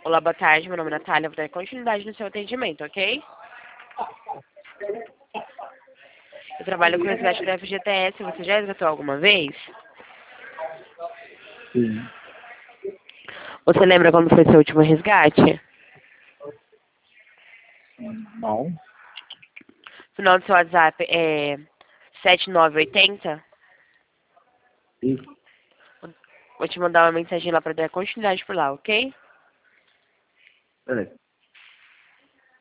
Olá, boa tarde. Meu nome é Natália. Vou dar continuidade no seu atendimento, ok? Eu trabalho com resgate da FGTS. Você já resgatou alguma vez? Sim. Você lembra quando foi seu último resgate? Não. O final do seu WhatsApp é 7980? Isso. Vou te mandar uma mensagem lá para dar continuidade por lá, ok? Beleza.